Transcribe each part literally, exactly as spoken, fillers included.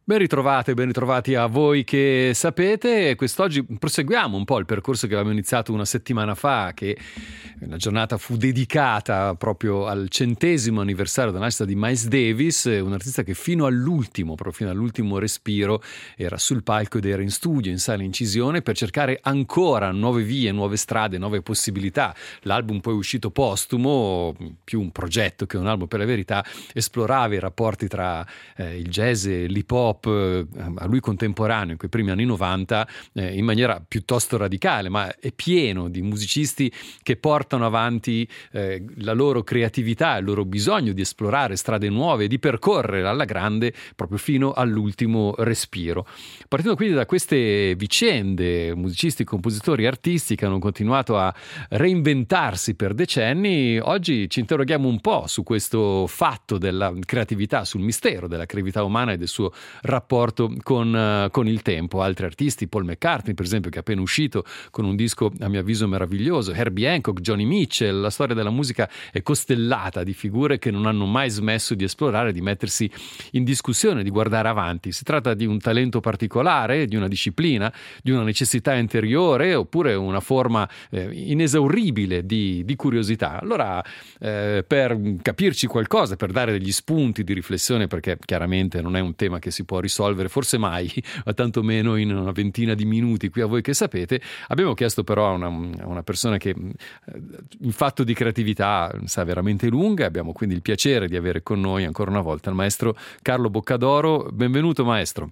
Ben ritrovate, ben ritrovati a voi che sapete. Quest'oggi proseguiamo un po' il percorso che avevamo iniziato una settimana fa, che la giornata fu dedicata proprio al centesimo anniversario della nascita di Miles Davis, un artista che fino all'ultimo, proprio fino all'ultimo respiro, era sul palco ed era in studio, in sala incisione, per cercare ancora nuove vie, nuove strade, nuove possibilità. L'album poi uscito postumo, più un progetto che un album per la verità, esplorava i rapporti tra eh, il jazz e l'hip hop a lui contemporaneo in quei primi anni novanta eh, in maniera piuttosto radicale, ma è pieno di musicisti che portano avanti eh, la loro creatività, il loro bisogno di esplorare strade nuove, di percorrere alla grande proprio fino all'ultimo respiro. Partendo quindi da queste vicende, musicisti, compositori, artisti che hanno continuato a reinventarsi per decenni, oggi ci interroghiamo un po' su questo fatto della creatività, sul mistero della creatività umana e del suo rapporto con, uh, con il tempo. Altri artisti, Paul McCartney per esempio, che è appena uscito con un disco a mio avviso meraviglioso, Herbie Hancock, Joni Mitchell. La storia della musica è costellata di figure che non hanno mai smesso di esplorare, di mettersi in discussione, di guardare avanti. Si tratta di un talento particolare, di una disciplina, di una necessità interiore, oppure una forma eh, inesauribile di, di curiosità. Allora eh, per capirci qualcosa, per dare degli spunti di riflessione, perché chiaramente non è un tema che si può risolvere forse mai, ma tantomeno in una ventina di minuti qui a voi che sapete, abbiamo chiesto però a una, a una persona che in fatto di creatività sa veramente lunga. Abbiamo quindi il piacere di avere con noi ancora una volta il maestro Carlo Boccadoro. Benvenuto maestro.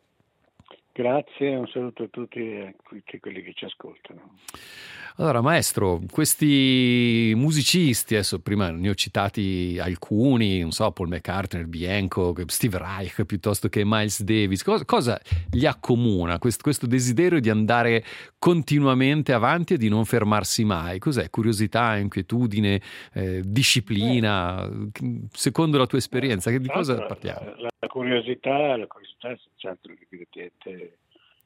Grazie, un saluto a tutti e a tutti quelli che ci ascoltano. Allora maestro, questi musicisti, adesso prima ne ho citati alcuni, non so, Paul McCartney, Herbie Hancock, Steve Reich piuttosto che Miles Davis, cosa, cosa gli accomuna questo, questo desiderio di andare continuamente avanti e di non fermarsi mai? Cos'è? Curiosità, inquietudine, eh, disciplina? Secondo la tua esperienza, di cosa parliamo? La, la curiosità, la curiosità è senz'altro l'ingrediente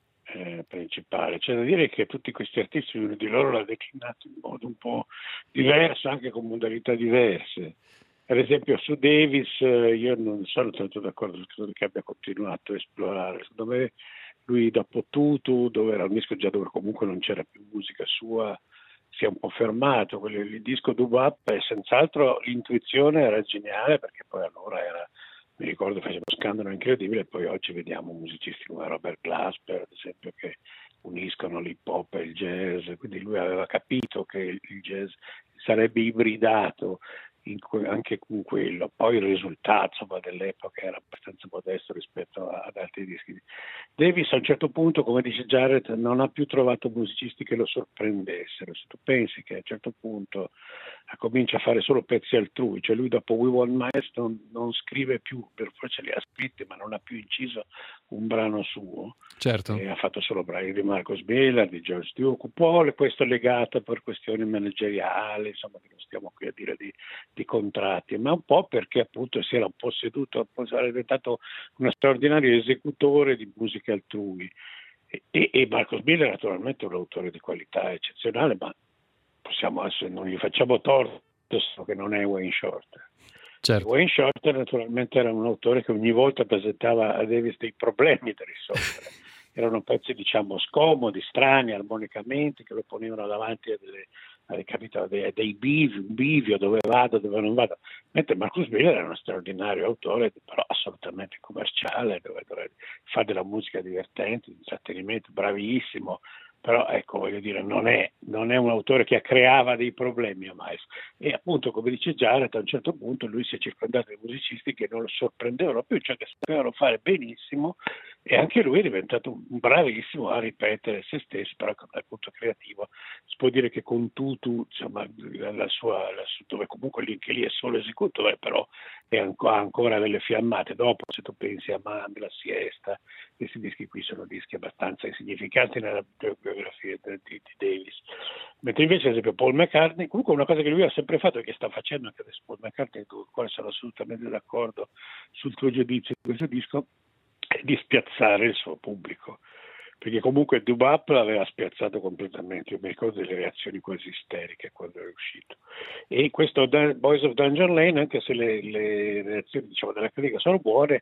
Eh, principale. C'è da dire che tutti questi artisti, uno di loro l'ha declinato in modo un po' diverso, anche con modalità diverse. Per esempio su Davis eh, io non sono tanto d'accordo sul fatto che abbia continuato a esplorare. Secondo me lui dopo Tutu, dove era un disco già dove comunque non c'era più musica sua, si è un po' fermato. Quello, il disco Doo-Wop, e senz'altro l'intuizione era geniale, perché poi allora era, mi ricordo, faceva uno scandalo incredibile. Poi oggi vediamo musicisti come Robert Glasper, ad esempio, che uniscono l'hip hop e il jazz, quindi lui aveva capito che il jazz sarebbe ibridato in que- anche con quello. Poi il risultato, insomma, dell'epoca era abbastanza modesto rispetto a- ad altri dischi. Davis a un certo punto, come dice Jared, non ha più trovato musicisti che lo sorprendessero. Se tu pensi che a un certo punto comincia a fare solo pezzi altrui, cioè lui dopo We Want Miles non, non scrive più, per forza li ha scritti, ma non ha più inciso un brano suo. Certo. E ha fatto solo brani di Marcus Miller, di George Duke, un po' questo legato per questioni manageriali, insomma, che non stiamo qui a dire di, di contratti, ma un po' perché appunto si era un po' seduto, era diventato uno straordinario esecutore di musica altrui. E, e, e Marcus Miller naturalmente è un autore di qualità eccezionale, ma possiamo adesso non gli facciamo torto che non è Wayne Shorter. Certo. Wayne Shorter naturalmente era un autore che ogni volta presentava a Davis dei problemi da risolvere. Erano pezzi, diciamo, scomodi, strani armonicamente, che lo ponevano davanti a delle, a, capito, dei, dei bivi, un bivio, dove vado, dove non vado. Mentre Marcus Miller era uno straordinario autore, però assolutamente commerciale, dove, dove fa della musica divertente, di intrattenimento, bravissimo. Però ecco, voglio dire, non è, non è un autore che creava dei problemi a Miles. E appunto, come dice Jared, a un certo punto lui si è circondato di musicisti che non lo sorprendevano più, cioè che sapevano fare benissimo, e anche lui è diventato un bravissimo a ripetere se stesso, però dal punto creativo si può dire che con Tutu, insomma, la sua, la sua, dove comunque lì, che lì è solo esecutore, però è ancora, ancora delle fiammate. Dopo, se tu pensi a Mandela, Siesta, questi dischi qui sono dischi abbastanza insignificanti nella biografia di, di Davis. Mentre invece, ad esempio, Paul McCartney, comunque una cosa che lui ha sempre fatto e che sta facendo anche adesso Paul McCartney, con il quale sono assolutamente d'accordo sul tuo giudizio di questo disco, è di spiazzare il suo pubblico, perché comunque Doo-Wop l'aveva spiazzato completamente. Io mi ricordo delle reazioni quasi isteriche quando era uscito, e questo Boys of Dungeon Lane, anche se le, le reazioni, diciamo, della critica sono buone,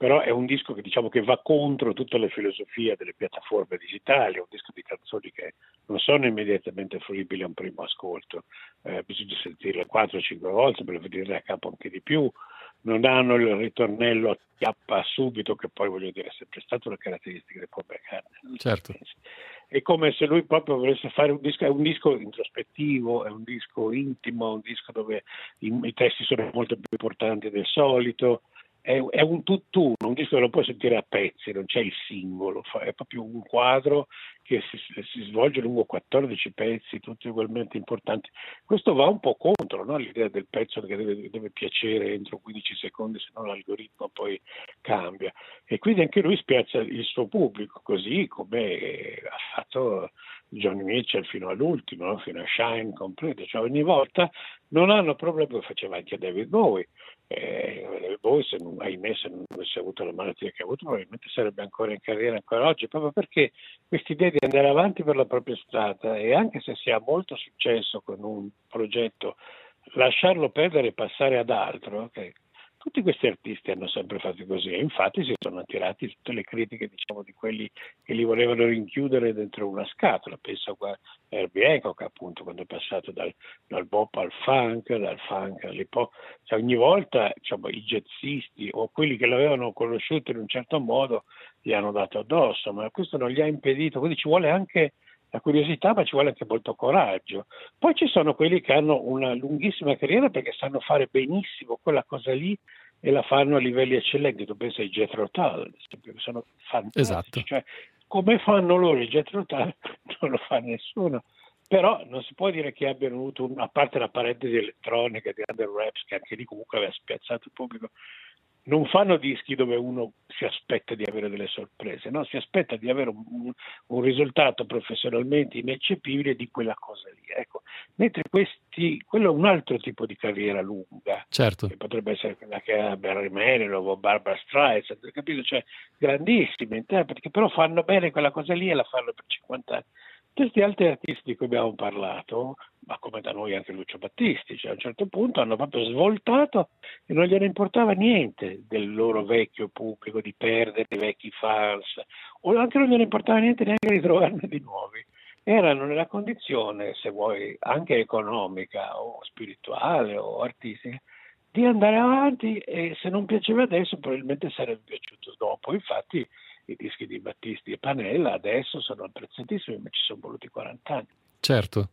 però è un disco che diciamo che va contro tutta la filosofia delle piattaforme digitali, è un disco di canzoni che non sono immediatamente fruibili a un primo ascolto, eh, bisogna sentirle quattro o cinque volte per venire a capo anche di più, non hanno il ritornello a chiappa subito, che poi voglio dire è sempre stata una caratteristica di Paul McCartney. Certo. È come se lui proprio volesse fare un disco, è un disco introspettivo, è un disco intimo, un disco dove i, i testi sono molto più importanti del solito, è, è un tutt'uno, un disco che lo puoi sentire a pezzi, non c'è il singolo, è proprio un quadro che si, si svolge lungo quattordici pezzi, tutti ugualmente importanti. Questo va un po' contro, no? L'idea del pezzo che deve, deve piacere entro quindici secondi, se no l'algoritmo poi cambia. E quindi anche lui spiazza il suo pubblico, così come ha fatto Johnny Mitchell fino all'ultimo, no? Fino a Shine completo. Cioè ogni volta non hanno problemi, lo faceva anche David Bowie. Eh, David Bowie, se non, ahimè, se non avesse avuto la malattia che ha avuto, probabilmente sarebbe ancora in carriera ancora oggi, proprio perché quest'idea di andare avanti per la propria strada, e anche se si ha molto successo con un progetto, lasciarlo perdere e passare ad altro, okay? Tutti questi artisti hanno sempre fatto così e infatti si sono attirati tutte le critiche, diciamo, di quelli che li volevano rinchiudere dentro una scatola. Penso a Herbie Hancock, appunto, quando è passato dal, dal bop al funk, dal funk all'hip hop. Cioè, ogni volta, diciamo, i jazzisti o quelli che l'avevano conosciuto in un certo modo gli hanno dato addosso, ma questo non gli ha impedito, quindi ci vuole anche la curiosità, ma ci vuole anche molto coraggio. Poi ci sono quelli che hanno una lunghissima carriera perché sanno fare benissimo quella cosa lì e la fanno a livelli eccellenti. Tu pensi ai Jethro Tull, ad esempio, che sono fantastici. Esatto. Cioè, come fanno loro i Jethro Tull non lo fa nessuno. Però non si può dire che abbiano avuto, un, a parte la parentesi elettronica di Under Wraps, che anche lì comunque aveva spiazzato il pubblico, non fanno dischi dove uno si aspetta di avere delle sorprese, no? Si aspetta di avere un, un risultato professionalmente ineccepibile di quella cosa lì. Ecco. Mentre questi, quello è un altro tipo di carriera lunga, certo, che potrebbe essere quella che ha Barry Manilow o Barbra Streisand, capito? Cioè grandissimi interpreti che però fanno bene quella cosa lì e la fanno per cinquanta anni. Questi altri artisti di cui abbiamo parlato, ma come da noi anche Lucio Battisti, cioè a un certo punto hanno proprio svoltato e non gliene importava niente del loro vecchio pubblico, di perdere i vecchi fans, o anche non gliene importava niente neanche di trovarne di nuovi. Erano nella condizione, se vuoi, anche economica o spirituale o artistica, di andare avanti e se non piaceva adesso probabilmente sarebbe piaciuto dopo. Infatti i dischi di Battisti e Panella adesso sono apprezzatissimi, ma ci sono voluti quaranta anni. Certo.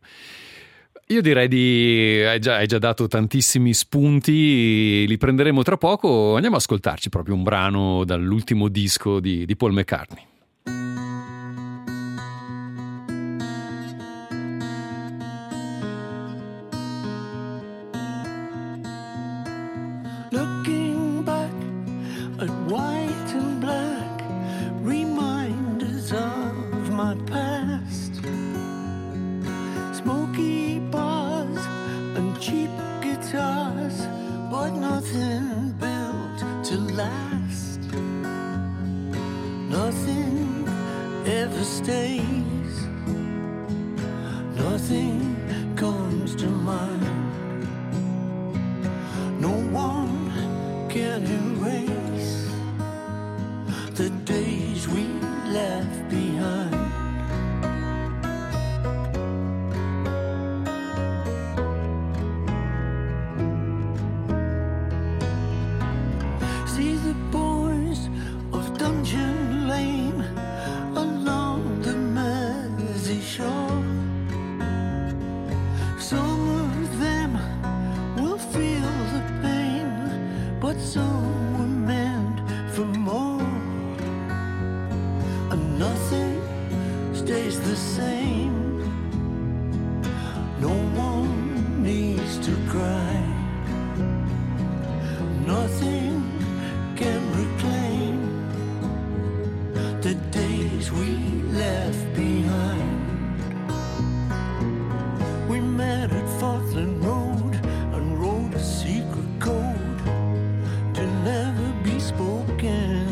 Io direi di... hai già, hai già dato tantissimi spunti, li prenderemo tra poco. Andiamo ad ascoltarci proprio un brano dall'ultimo disco di, di Paul McCartney. Looking back at white and black, reminders of my past. Smoky bars and cheap guitars, but nothing built to last. Nothing ever stays, nothing comes to mind. No one can erase the days we left behind. See the boys of Dungeon Lane along the Mersey shore. Some of them will feel the pain, but some were meant for more. And nothing stays the same. No one needs to cry. Nothing can reclaim the days we left behind. We met at Fortland Road and wrote a secret code to never be spoken.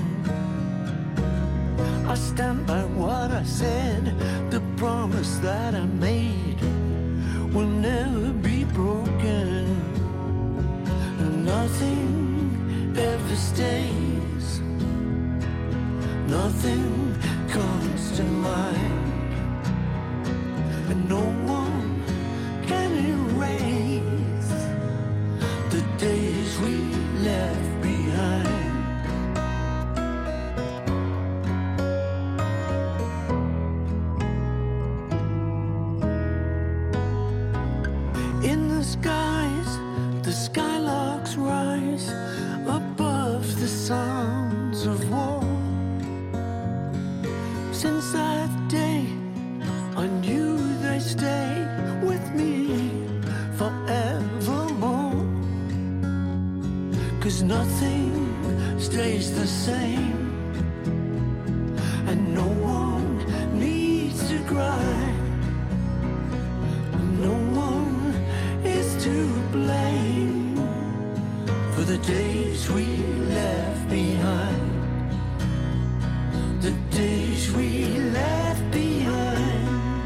I stand by what I said, the promise that I made will never be broken. Nothing ever stays, nothing comes to mind, and no one can erase the days we left behind. In the skies, the skylarks rise above the sounds of war. Since that day, I knew they'd stay with me forevermore. 'Cause nothing stays the same, and no one needs to cry. No one is to blame for the days we left behind. The days we left behind.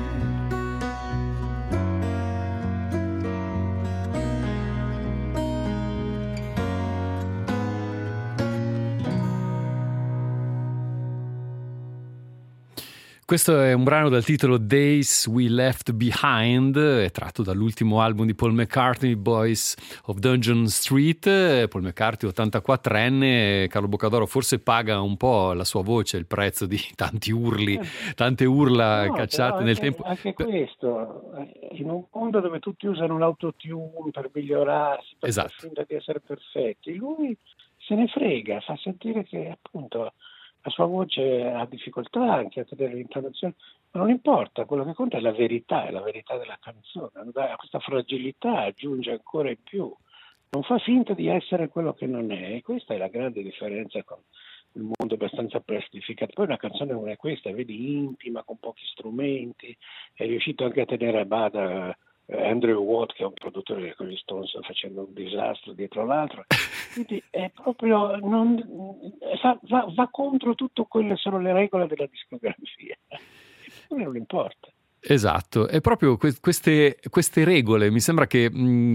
Questo è un brano dal titolo Days We Left Behind, è tratto dall'ultimo album di Paul McCartney, Boys of Dungeon Street. Paul McCartney, ottantaquattrenne, Carlo Boccadoro forse paga un po' la sua voce, il prezzo di tanti urli, tante urla No, cacciate però nel anche, tempo. anche questo, in un mondo dove tutti usano l'autotune per migliorarsi, per Esatto. far finta di essere perfetti, lui se ne frega, fa sentire che appunto la sua voce ha difficoltà anche a tenere l'intonazione, ma non importa, quello che conta è la verità, è la verità della canzone. A questa fragilità aggiunge ancora in più, non fa finta di essere quello che non è, e questa è la grande differenza con il mondo abbastanza plastificato. Poi una canzone come questa, vedi, intima, con pochi strumenti, è riuscito anche a tenere a bada Andrew Watt, che è un produttore con gli Stones, sta facendo un disastro dietro l'altro, quindi è proprio non, va, va, va contro tutto quelle sono le regole della discografia, eppure non importa. Esatto, è proprio que- queste, queste regole, mi sembra che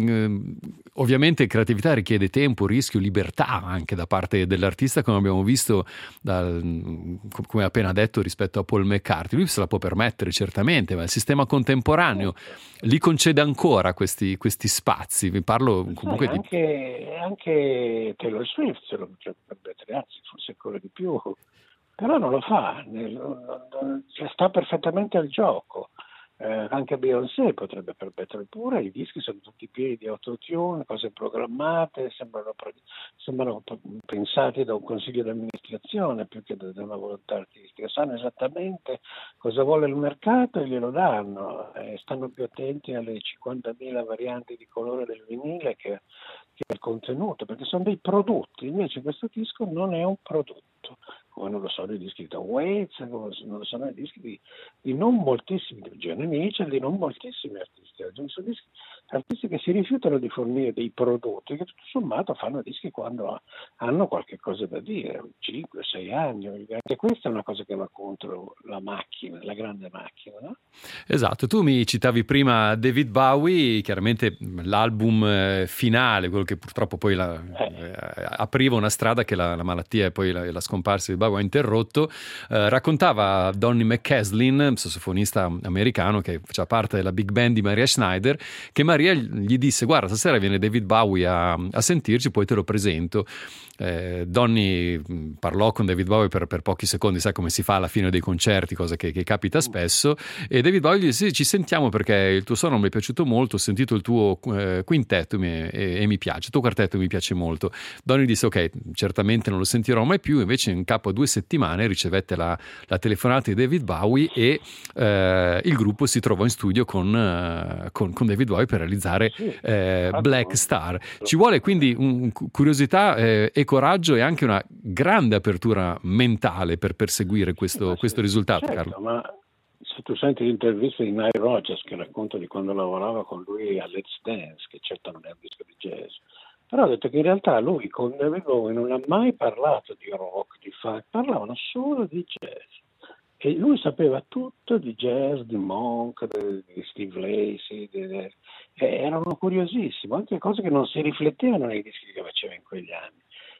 mh, ovviamente creatività richiede tempo, rischio, libertà anche da parte dell'artista, come abbiamo visto dal, come appena detto rispetto a Paul McCartney. Lui se la può permettere certamente, ma il sistema contemporaneo li concede ancora questi, questi spazi. Vi parlo comunque Sai, di... anche, anche Taylor Swift se lo potrebbe permettere, anzi forse ancora di più, però non lo fa, nel, non, non, cioè sta perfettamente al gioco. Eh, anche Beyoncé potrebbe permettere, pure i dischi sono tutti pieni di autotune, cose programmate, sembrano, sembrano pensati da un consiglio di amministrazione più che da, da una volontà artistica, sanno esattamente cosa vuole il mercato e glielo danno, eh, stanno più attenti alle cinquantamila varianti di colore del vinile che, che al contenuto, perché sono dei prodotti, invece questo disco non è un prodotto, come non lo sono i dischi di Tom Waits, come non lo sono i dischi di, di non moltissimi, di Joni Mitchell, di non moltissimi artisti. Sono dischi, artisti che si rifiutano di fornire dei prodotti che tutto sommato fanno dischi quando hanno qualche cosa da dire, cinque sei anni. E questa è una cosa che va contro la macchina, la grande macchina, no? Esatto, tu mi citavi prima David Bowie, chiaramente l'album finale, quello che purtroppo poi la, eh. apriva una strada che la, la malattia e poi la, la scomparsa di Bowie ha interrotto. Eh, raccontava Donny McCaslin, sassofonista americano che faceva parte della big band di Maria Schneider, che Maria gli disse: guarda, stasera viene David Bowie a, a sentirci, poi te lo presento. Eh, Donny parlò con David Bowie per, per pochi secondi, sai come si fa alla fine dei concerti, cosa che, che capita spesso, e David Bowie gli disse: ci sentiamo perché il tuo suono mi è piaciuto molto, ho sentito il tuo eh, quintetto mi, e, e mi piace, il tuo quartetto mi piace molto. Donny disse: ok, certamente non lo sentirò mai più. Invece in capo a due settimane ricevette la, la telefonata di David Bowie e eh, il gruppo si trovò in studio con, uh, con, con David Bowie per realizzare eh, Black Star. Ci vuole quindi un, curiosità eh, e coraggio e anche una grande apertura mentale per perseguire questo, sì, questo risultato, certo, Carlo. Ma se tu senti l'intervista di Nile Rodgers che racconta di quando lavorava con lui a Let's Dance, che certo non è un disco di jazz, però ha detto che in realtà lui con David Bowie non ha mai parlato di rock, di funk, parlavano solo di jazz. E lui sapeva tutto di jazz, di Monk, di Steve Lacy, di, di, erano curiosissimi, anche cose che non si riflettevano nei dischi che faceva in quegli anni.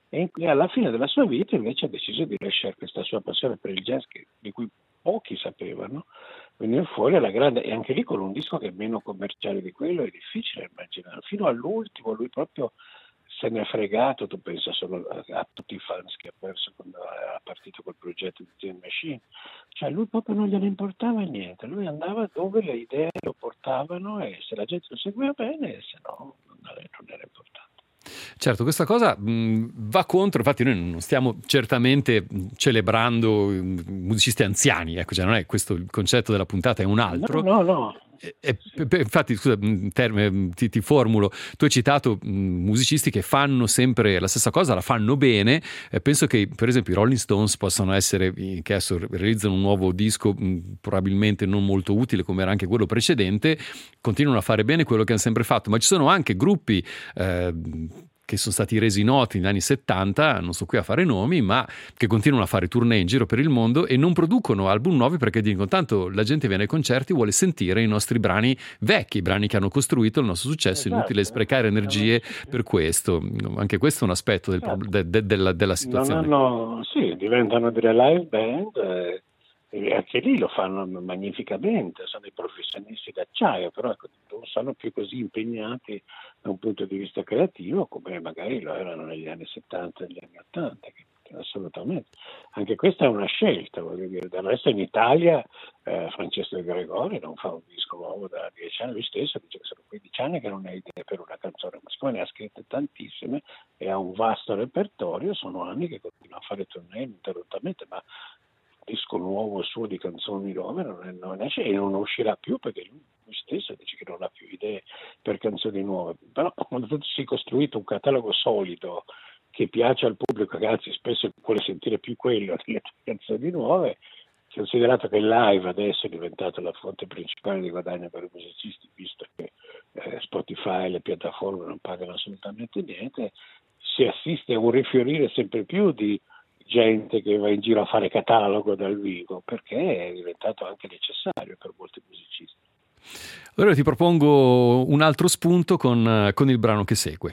E alla fine della sua vita invece ha deciso di lasciare questa sua passione per il jazz, che, di cui pochi sapevano, venire fuori alla grande, e anche lì con un disco che è meno commerciale di quello è difficile immaginare. Fino all'ultimo lui proprio se ne è fregato, tu pensa solo a, a tutti i fans che ha perso quando era partito col progetto di Jam Machine, cioè lui proprio non gliene importava niente, lui andava dove le idee lo portavano e se la gente lo seguiva bene, e se no non era importante. Certo, questa cosa mh, va contro, infatti noi non stiamo certamente celebrando musicisti anziani, ecco, cioè non è questo il concetto della puntata, è un altro. No, no, no. E, e, infatti, scusa, termine, ti, ti formulo, tu hai citato mh, musicisti che fanno sempre la stessa cosa, la fanno bene, eh, penso che per esempio i Rolling Stones possano essere, che adesso realizzano un nuovo disco mh, probabilmente non molto utile come era anche quello precedente, continuano a fare bene quello che hanno sempre fatto, ma ci sono anche gruppi eh, che sono stati resi noti negli anni settanta, non sto qui a fare nomi, ma che continuano a fare tournée in giro per il mondo e non producono album nuovi perché dicono tanto la gente viene ai concerti, vuole sentire i nostri brani vecchi, i brani che hanno costruito il nostro successo, è esatto, inutile sprecare energie per questo. Anche questo è un aspetto del, certo. de, de, della, della situazione. Non hanno, sì, diventano delle live band eh, e anche lì lo fanno magnificamente, sono dei professionisti d'acciaio, però ecco, non sono più così impegnati da un punto di vista creativo come magari lo erano negli anni settanta e negli anni ottanta, che, che assolutamente. Anche questa è una scelta, voglio dire. Del resto in Italia eh, Francesco De Gregori non fa un disco nuovo da dieci anni, lui stesso dice che sono quindici anni che non ha idee per una canzone, ma siccome ne ha scritte tantissime e ha un vasto repertorio, sono anni che continua a fare tournée ininterrottamente, ma disco nuovo suo di canzoni nuove non, è, non esce e non uscirà più perché lui, lui stesso dice che non ha più idee per canzoni nuove. Però quando si è costruito un catalogo solido che piace al pubblico, che anzi spesso vuole sentire più quello delle canzoni nuove, considerato che il live adesso è diventato la fonte principale di guadagno per i musicisti, visto che eh, Spotify e le piattaforme non pagano assolutamente niente, si assiste a un rifiorire sempre più di gente che va in giro a fare catalogo dal vivo, perché è diventato anche necessario per molti musicisti. Allora ti propongo un altro spunto con, con il brano che segue.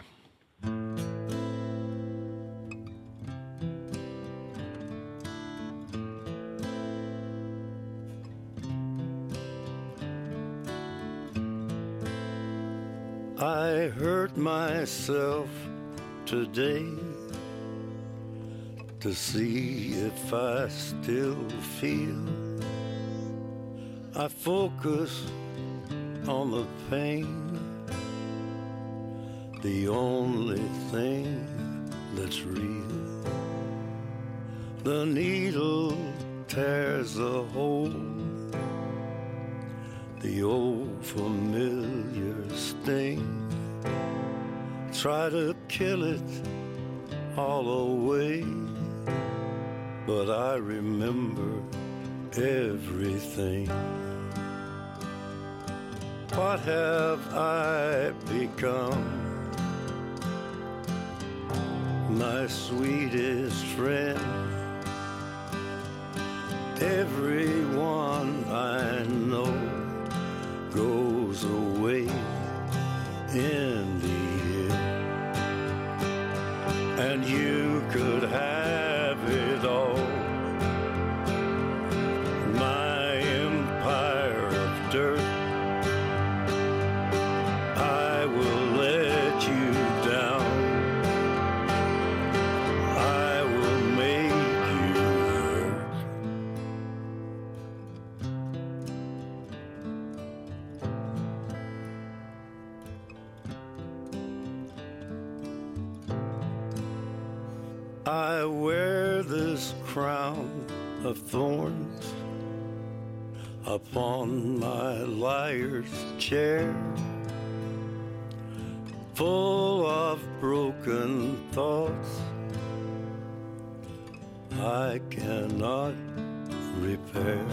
I hurt myself today to see if I still feel. I focus on the pain, the only thing that's real. The needle tears a hole, the old familiar sting. Try to kill it all away, but I remember everything. What have I become? My sweetest friend. Everyone I know goes away in the end, and you could have it all. My empire of dirt, I will let you down. I will make you hurt. I wear this crown of thorns upon my liar's chair, full of broken thoughts I cannot repair.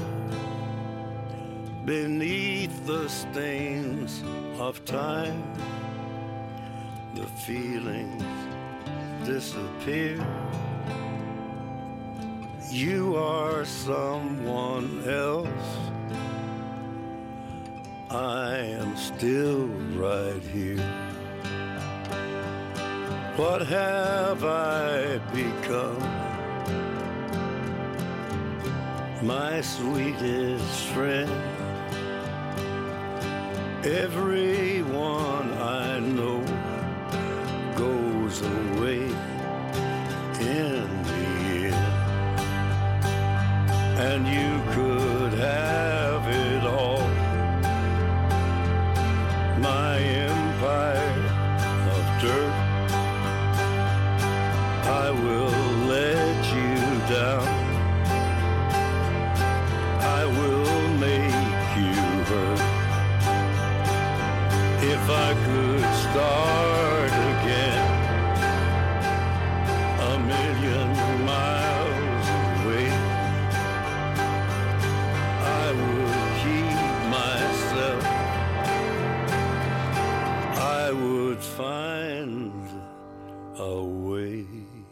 Beneath the stains of time, the feelings disappear. You are someone else, I am still right here. What have I become? My sweetest friend. Everyone I know goes away in the end. And you could have it all. My empire of dirt, I will let you down. I will make you hurt. If I could start again, a million miles away, I would keep myself. I would find a way.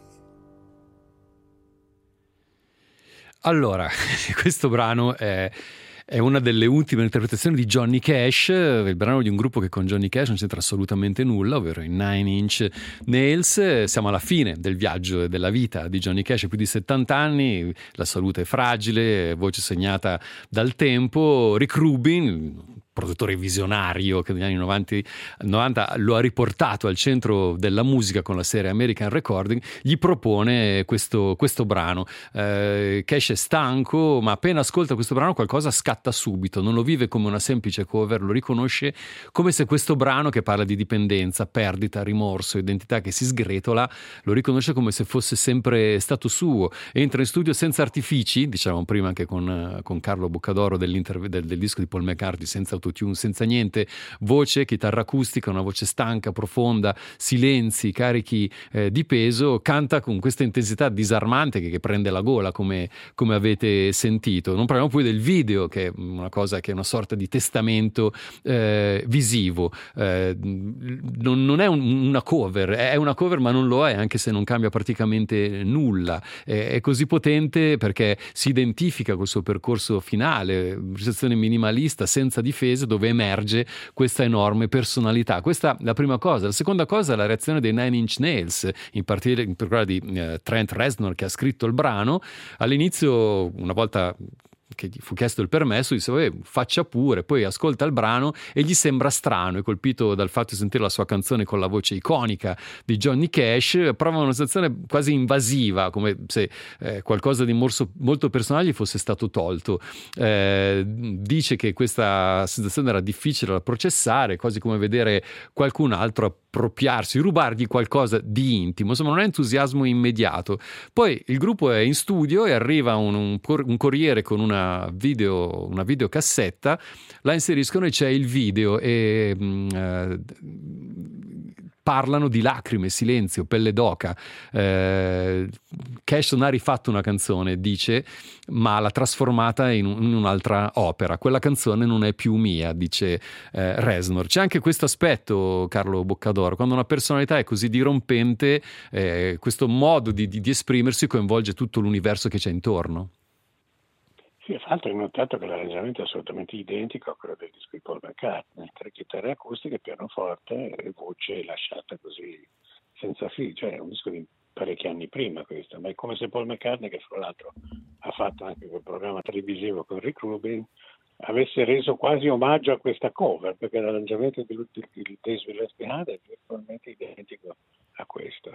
Allora, questo brano è, è una delle ultime interpretazioni di Johnny Cash, il brano di un gruppo che con Johnny Cash non c'entra assolutamente nulla, ovvero i Nine Inch Nails. Siamo alla fine del viaggio e della vita di Johnny Cash, più di settanta anni, la salute è fragile, voce segnata dal tempo. Rick Rubin, produttore visionario che negli anni novanta, novanta lo ha riportato al centro della musica con la serie American Recording, gli propone questo, questo brano. Eh, Cash è stanco, ma appena ascolta questo brano qualcosa scatta subito, non lo vive come una semplice cover, lo riconosce come se questo brano, che parla di dipendenza, perdita, rimorso, identità che si sgretola, lo riconosce come se fosse sempre stato suo. Entra in studio senza artifici, dicevamo prima anche con, con Carlo Boccadoro del, del disco di Paul McCartney, senza autotune, senza niente, voce, chitarra acustica, una voce stanca, profonda, silenzi, carichi eh, di peso, canta con questa intensità disarmante che, che prende la gola, come, come avete sentito. Non parliamo poi del video, che è una cosa che è una sorta di testamento eh, visivo. Eh, non, non è un, una cover, è una cover ma non lo è, anche se non cambia praticamente nulla. È, è così potente perché si identifica col suo percorso finale, realizzazione minimalista, senza difese, dove emerge questa enorme personalità. Questa è la prima cosa. La seconda cosa è la reazione dei Nine Inch Nails, in particolare, in particolare di eh, Trent Reznor, che ha scritto il brano. All'inizio, una volta che gli fu chiesto il permesso, disse vabbè, faccia pure, poi ascolta il brano e gli sembra strano, è colpito dal fatto di sentire la sua canzone con la voce iconica di Johnny Cash, prova una sensazione quasi invasiva, come se eh, qualcosa di morso, molto personale gli fosse stato tolto. Eh, dice che questa sensazione era difficile da processare, quasi come vedere qualcun altro appropriarsi, rubargli qualcosa di intimo, insomma non è entusiasmo immediato. Poi il gruppo è in studio e arriva un, un, un corriere con una video, una videocassetta, la inseriscono e c'è il video e mh, eh, parlano di lacrime, silenzio, pelle d'oca. Eh, Cash non ha rifatto una canzone, dice, ma l'ha trasformata in, un, in un'altra opera. Quella canzone non è più mia, dice eh, Reznor. C'è anche questo aspetto, Carlo Boccadoro, quando una personalità è così dirompente, eh, questo modo di, di, di esprimersi coinvolge tutto l'universo che c'è intorno. Sì, fra l'altro ho notato che l'arrangiamento è assolutamente identico a quello del disco di Paul McCartney, tre chitarre acustiche, pianoforte e voce lasciata così senza fili, cioè è un disco di parecchi anni prima questo, ma è come se Paul McCartney, che fra l'altro ha fatto anche quel programma televisivo con Rick Rubin, avesse reso quasi omaggio a questa cover, perché l'arrangiamento di Days Will Left Behind è virtualmente identico a questo.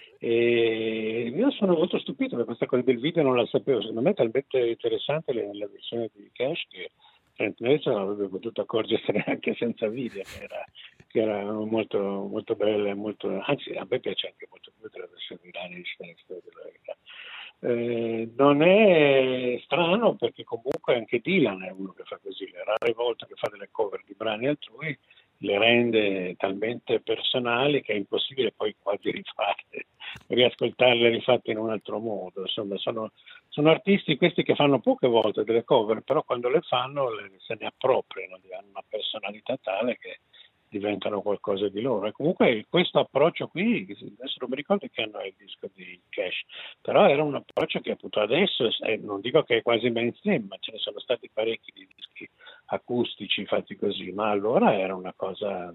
E io sono molto stupito per questa cosa del video, non la sapevo, secondo me è talmente interessante la versione di Cash che Trent Reznor non avrebbe potuto accorgersene anche senza video, che era, che era molto, molto bella, molto, anzi a me piace anche molto più della versione di Nine Inch Nails, della verità. Eh, non è strano perché comunque anche Dylan è uno che fa così, le rare volte che fa delle cover di brani altrui le rende talmente personali che è impossibile poi quasi rifarle, riascoltarle rifatte in un altro modo. Insomma, sono, sono artisti questi che fanno poche volte delle cover, però quando le fanno le, se ne appropriano, hanno una personalità tale che diventano qualcosa di loro. E comunque questo approccio qui, adesso non mi ricordo che anno è il disco di Cash, però era un approccio che appunto adesso, eh, non dico che è quasi mainstream, ma ce ne sono stati parecchi di dischi acustici fatti così, ma allora era una cosa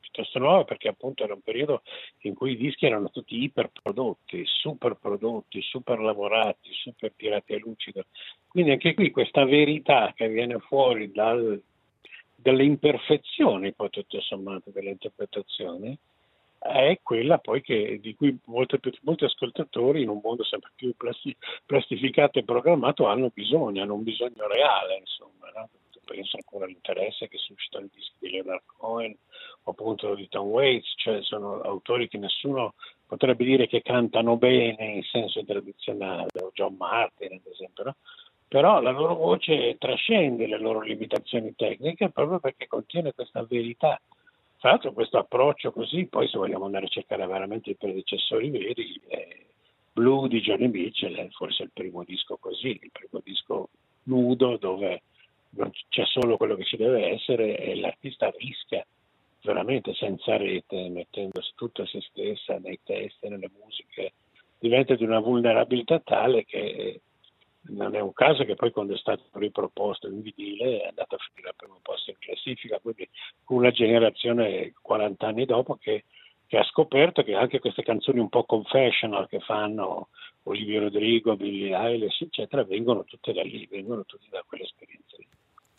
piuttosto nuova, perché appunto era un periodo in cui i dischi erano tutti iperprodotti, super prodotti, super lavorati, super tirati a lucido. Quindi anche qui questa verità che viene fuori dal, dalle imperfezioni, poi tutto sommato, delle interpretazioni, è quella poi che, di cui molti, molti ascoltatori in un mondo sempre più plasti, plastificato e programmato hanno bisogno, hanno un bisogno reale, insomma, no? Penso ancora all'interesse che suscitano i dischi di Leonard Cohen o appunto di Tom Waits, cioè sono autori che nessuno potrebbe dire che cantano bene in senso tradizionale, o John Martin ad esempio, no? Però la loro voce trascende le loro limitazioni tecniche proprio perché contiene questa verità. Tra l'altro questo approccio così, poi se vogliamo andare a cercare veramente i predecessori veri, eh, Blue di Johnny Mitchell è forse il primo disco così, il primo disco nudo dove non c'è solo quello che ci deve essere e l'artista rischia veramente senza rete, mettendosi tutta se stessa nei testi, nelle musiche, diventa di una vulnerabilità tale che non è un caso che poi quando è stato riproposto in vinile è andato a finire al primo posto in classifica, quindi una generazione quaranta anni dopo che, che ha scoperto che anche queste canzoni un po' confessional che fanno Olivia Rodrigo, Billie Eilish eccetera vengono tutte da lì, vengono tutte da quell'esperienza lì.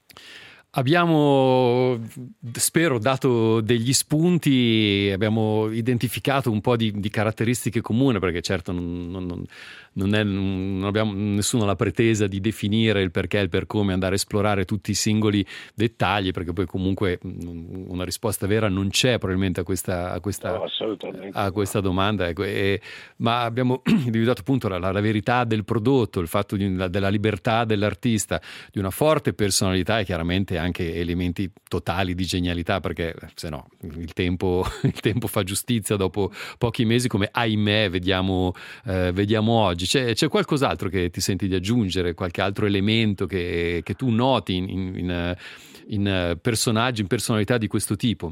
Abbiamo, spero, dato degli spunti, abbiamo identificato un po' di, di caratteristiche comuni, perché certo non, non, non, è, non abbiamo nessuno la pretesa di definire il perché e il per come, andare a esplorare tutti i singoli dettagli, perché poi comunque una risposta vera non c'è probabilmente a questa, a questa, no, a questa domanda, ecco. E, ma abbiamo individuato appunto la, la verità del prodotto, il fatto di, la, della libertà dell'artista, di una forte personalità e chiaramente anche elementi totali di genialità, perché se no il tempo, il tempo fa giustizia dopo pochi mesi, come ahimè vediamo, eh, vediamo oggi. C'è, c'è qualcos'altro che ti senti di aggiungere, qualche altro elemento che, che tu noti in, in, in personaggi, in personalità di questo tipo?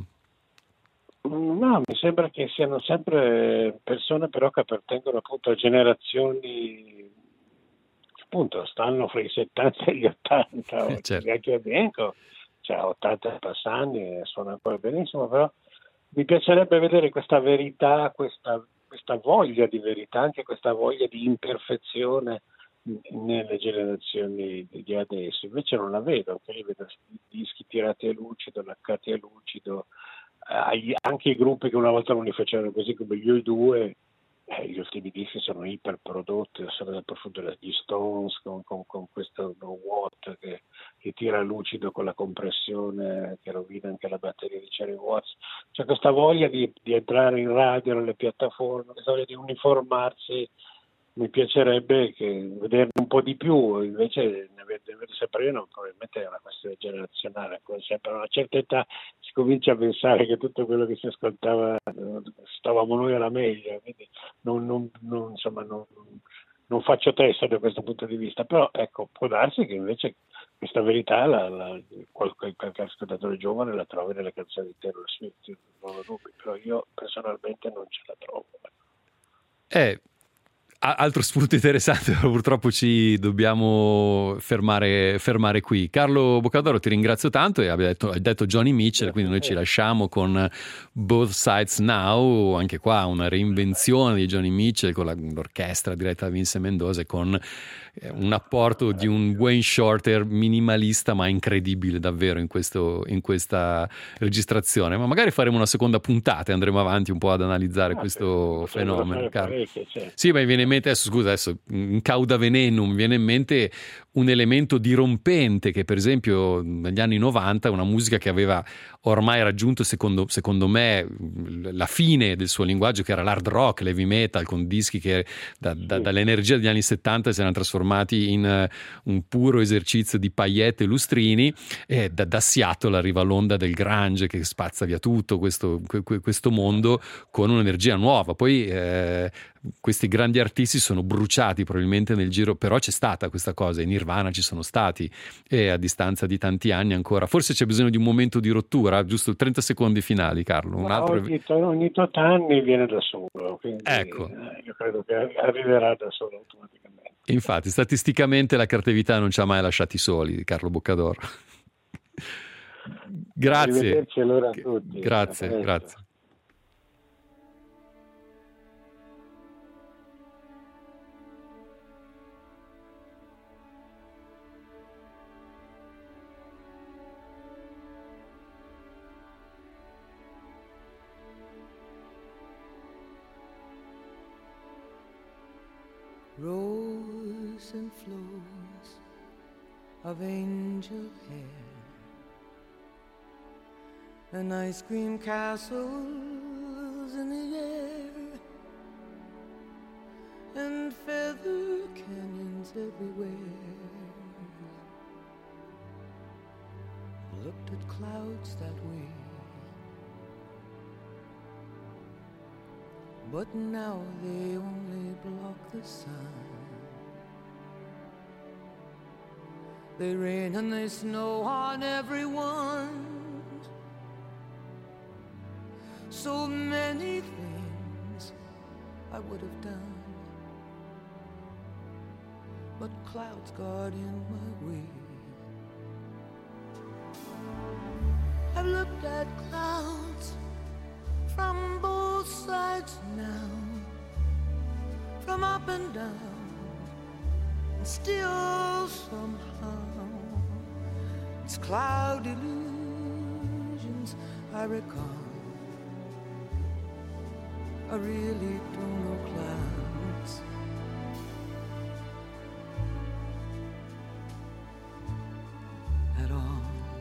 No, mi sembra che siano sempre persone però che appartengono appunto a generazioni, appunto stanno fra i settanta e gli ottanta, certo. Anche a Bianco cioè ottanta passanni e suona ancora benissimo, però mi piacerebbe vedere questa verità, questa, questa voglia di verità, anche questa voglia di imperfezione nelle generazioni di adesso. Invece non la vedo, anche lì vedo dischi tirati a lucido, laccati a lucido, eh, anche i gruppi che una volta non li facevano così come gli U due. Eh, gli ultimi dischi sono iperprodotti, sono dal profondo degli Stones con, con, con questo no Watt che, che tira lucido con la compressione che rovina anche la batteria di Cherry Watts. C'è questa voglia di, di entrare in radio, nelle piattaforme, questa voglia di uniformarsi. Mi piacerebbe che vederne un po' di più, invece ne vedo sempre io, probabilmente è una questione generazionale, come sempre a una certa età si comincia a pensare che tutto quello che si ascoltava stavamo noi alla meglio, quindi non, non, non, insomma, non, non faccio testa da questo punto di vista, però ecco, può darsi che invece questa verità la, la, qualche, qualche ascoltatore giovane la trovi nelle canzoni di Taylor Swift, non ho dubbi, però io personalmente non ce la trovo. Eh. Altro spunto interessante, però purtroppo ci dobbiamo fermare, fermare qui. Carlo Boccadoro, ti ringrazio tanto e hai detto, hai detto Johnny Mitchell, quindi noi ci lasciamo con Both Sides Now, anche qua una reinvenzione di Johnny Mitchell con la, l'orchestra diretta da Vince Mendoza e con un apporto di un Wayne Shorter minimalista ma incredibile davvero in, questo, in questa registrazione. Ma magari faremo una seconda puntata e andremo avanti un po' ad analizzare ah, questo fenomeno. Parecchie, certo. Sì, ma mi viene in mente adesso, scusa, adesso in cauda venenum, mi viene in mente un elemento dirompente che per esempio negli anni novanta, una musica che aveva ormai raggiunto secondo, secondo me la fine del suo linguaggio, che era l'hard rock, l'heavy metal, con dischi che da, da, dall'energia degli anni settanta si erano trasformati in uh, un puro esercizio di paillette e lustrini, e da, da Seattle arriva l'onda del grunge che spazza via tutto questo, questo mondo con un'energia nuova. Poi eh, questi grandi artisti sono bruciati probabilmente nel giro, però c'è stata questa cosa, i Nirvana ci sono stati e a distanza di tanti anni ancora forse c'è bisogno di un momento di rottura, giusto trenta secondi finali, Carlo. Un altro... ogni, ogni tot anni viene da solo, quindi ecco. eh, io credo che arriverà da solo automaticamente. Infatti statisticamente la creatività non ci ha mai lasciati soli, Carlo Boccadoro. Grazie. Arrivederci allora a tutti. Grazie, A grazie. Rose and flows of angel hair and ice cream castles in the air and feather canyons everywhere. Looked at clouds that way, but now they only block the sun. They rain and they snow on everyone. So many things I would have done, but clouds got in my way. I've looked at clouds from both sides now, from up and down, and still somehow it's cloud illusions I recall. I really don't know clouds. At all.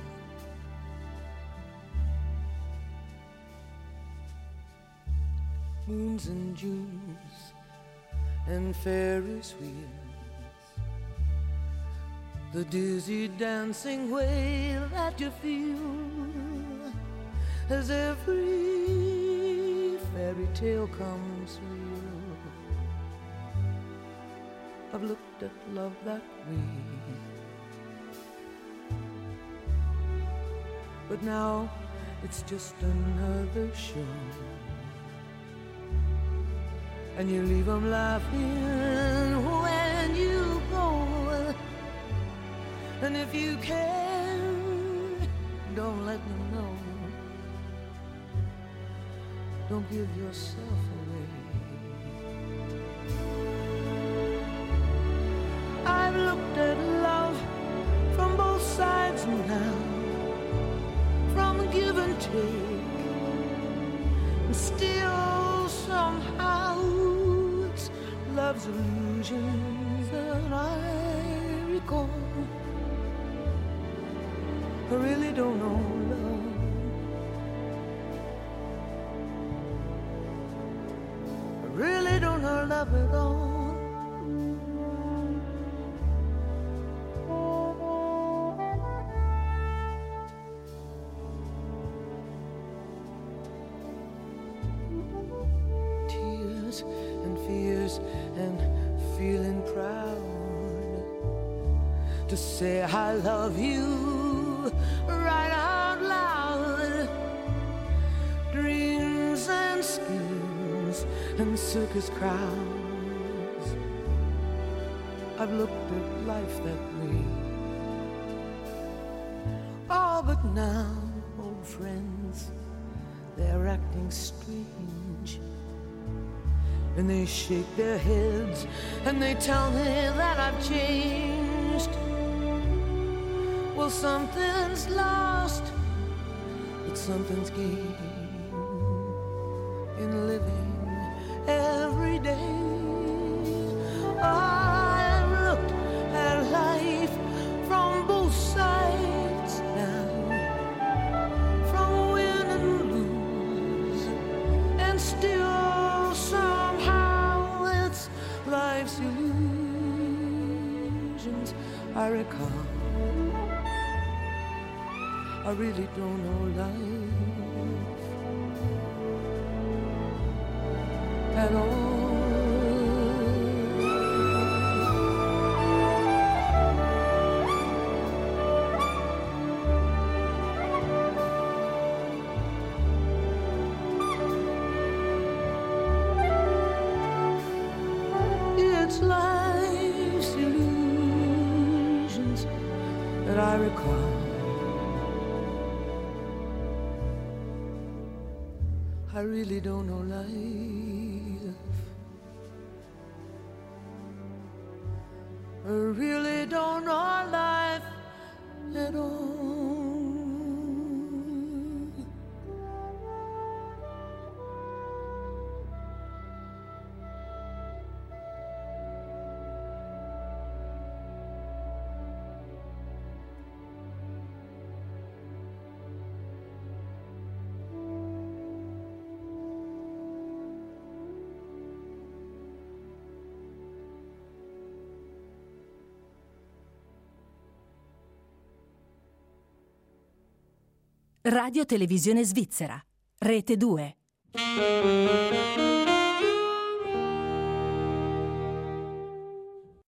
Moons and Junes and Ferris wheels, the dizzy dancing way that you feel as every fairy tale comes real. I've looked at love that way, but now it's just another show. And you leave them laughing when you go. And if you can, don't let them know. Don't give yourself away. I've looked at love from both sides now, from give and take, and still somehow it's love's illusions that I recall. I really don't know love. Really don't know love at all. Tears and fears and feeling proud to say I love you right out loud. Dreams and schemes and circus crowds. I've looked at life that way. Oh, but now, old friends, they're acting strange, and they shake their heads and they tell me that I've changed. Well, something's lost, but something's gained in living every day. I've looked at life from both sides now, from win and lose, and still somehow it's life's illusions I recall. I really don't know life at all. It's life's illusions that I recall. I really don't know life. I really don't know life at all. Radio Televisione Svizzera, Rete due.